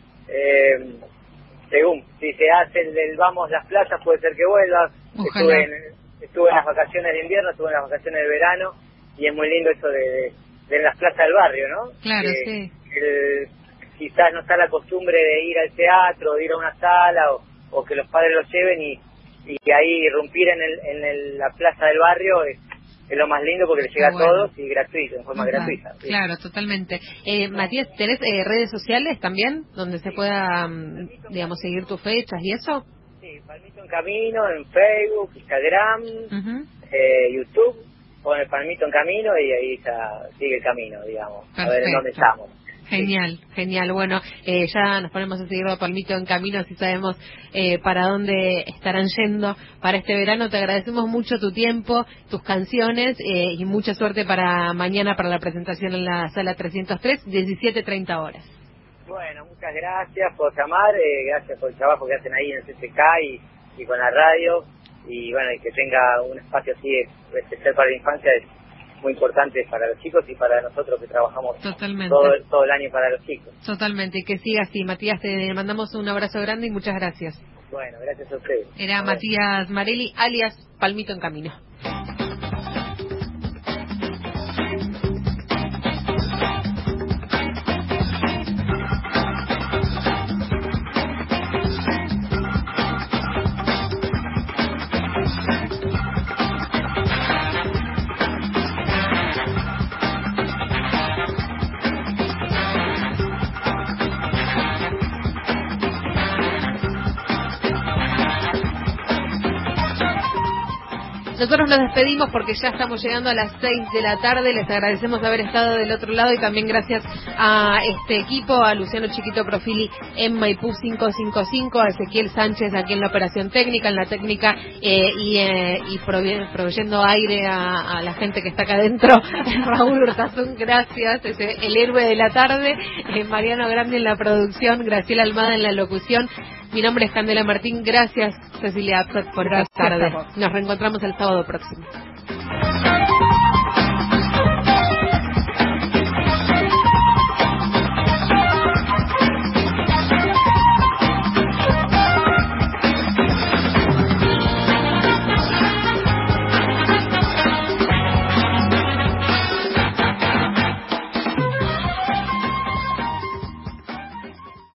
Speaker 10: Eh, según si se hace el del Vamos las Playas, puede ser que vuelva. Estuve en, estuve en las vacaciones de invierno, estuve en las vacaciones de verano, y es muy lindo eso de, de, de las plazas del barrio, ¿no?
Speaker 1: Claro,
Speaker 10: eh,
Speaker 1: sí.
Speaker 10: El, quizás no está la costumbre de ir al teatro, de ir a una sala, o, o que los padres los lleven y, y ahí irrumpir en, el, en el, la plaza del barrio es, es lo más lindo porque les llega bueno. a todos y gratuito, en forma uh-huh. gratuita. ¿sí?
Speaker 1: Claro, totalmente. Eh, Matías, ¿tenés eh, redes sociales también donde se sí. pueda, um, digamos, seguir tus fechas y eso?
Speaker 10: Sí, Palmito en Camino, en Facebook, Instagram, uh-huh. eh, YouTube, con el Palmito en Camino y ahí está, sigue el camino, digamos, Perfecto. a ver en dónde estamos.
Speaker 1: Genial, sí. genial. Bueno, eh, ya nos ponemos a seguir a Palmito en Camino, así sabemos eh, para dónde estarán yendo para este verano. Te agradecemos mucho tu tiempo, tus canciones eh, y mucha suerte para mañana para la presentación en la sala trescientos tres, diecisiete treinta horas.
Speaker 10: Bueno, muchas gracias por llamar, eh, gracias por el trabajo que hacen ahí en el C C K y, y con la radio. Y bueno, y que tenga un espacio así especial para la infancia es muy importante para los chicos y para nosotros que trabajamos
Speaker 1: Totalmente.
Speaker 10: Todo, todo el año para los chicos.
Speaker 1: Totalmente, y que siga así. Matías, te mandamos un abrazo grande y muchas gracias.
Speaker 10: Bueno, gracias a ustedes.
Speaker 1: Era a Matías Marelli, alias Palmito en Camino. Nosotros nos despedimos porque ya estamos llegando a las seis de la tarde. Les agradecemos haber estado del otro lado y también gracias a este equipo, a Luciano Chiquito Profili en Maipú quinientos cincuenta y cinco, a Ezequiel Sánchez aquí en la operación técnica, en la técnica eh, y, eh, y proveyendo aire a, a la gente que está acá adentro. Raúl Urtasun, gracias, es el héroe de la tarde. Eh, Mariano Grande en la producción, Graciela Almada en la locución. Mi nombre es Candela Martín. Gracias, Cecilia Apsat, por esta tarde. Nos reencontramos el sábado próximo.